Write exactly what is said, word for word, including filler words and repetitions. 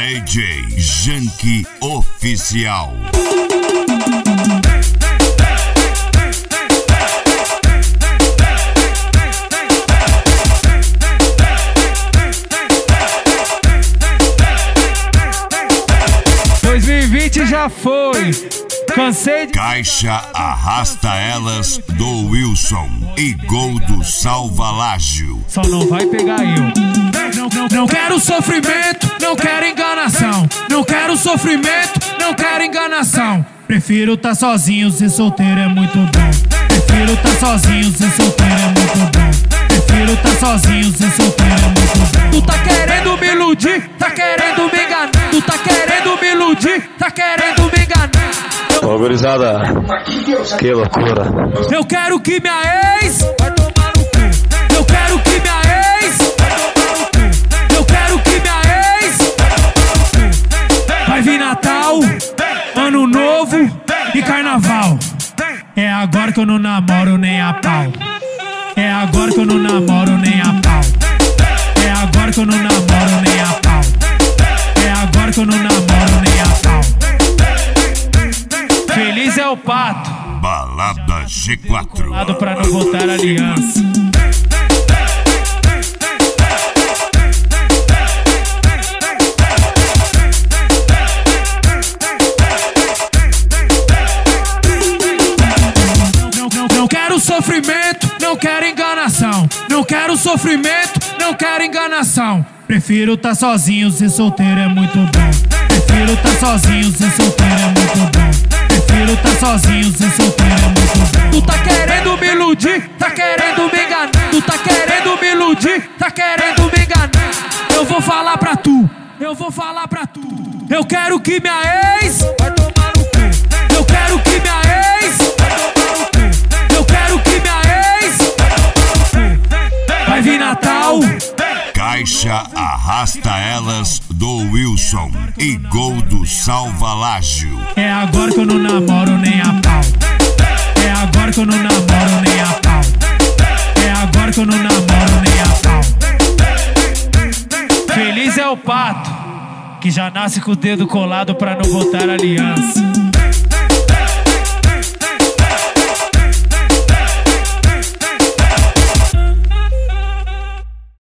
D J Janky Oficial. dois mil e vinte já foi. Cansei de... Caixa arrasta elas do Wilson e gol do Salvalágio. Só não vai pegar eu. Não, não, não quero sofrimento, não quero enganação. Não quero sofrimento, não quero enganação. Prefiro tá sozinho, ser solteiro é muito bom. Prefiro tá sozinho, ser solteiro é muito bom. Prefiro tá sozinho, ser solteiro é muito bom. Tu tá querendo me iludir, tá querendo me enganar. Tu tá querendo me iludir, tá querendo me enganar. Ô, gurizada, que loucura. Eu quero que minha ex vai tomar no cu. Eu quero que minha ex vai tomar no cu. Eu quero que minha ex vai tomar no cu. Vai vir Natal, Ano Novo e Carnaval. É agora que eu não namoro nem a pau. É agora que eu não namoro nem a pau. É agora que eu não namoro nem a pau. É agora que eu não namoro nem a pau. Feliz é o pato. Balada G quatro. Lado pra não botar aliança. Não, não, não quero sofrimento, não quero enganação. Não quero sofrimento, não quero enganação. Prefiro tá sozinho, ser solteiro é muito bom. Prefiro tá sozinho, ser solteiro é muito bom. Prefiro tá sozinho, ser solteiro é muito bom. Tu tá querendo me iludir, tá querendo me enganar. Tu tá querendo me iludir, tá querendo me enganar. Eu vou falar pra tu, eu vou falar pra tu. Eu quero que minha ex vai tomar no cu. Eu quero que minha ex vai tomar no cu. Eu quero que minha ex vai tomar no cu. Vai vir Natal, Caixa arrasta elas do Wilson e gol do Salvalágio. é agora que eu não namoro nem a pau. É agora que eu não namoro nem a pau. É agora que eu não namoro nem a pau. Feliz é o pato que já nasce com o dedo colado pra não botar aliança.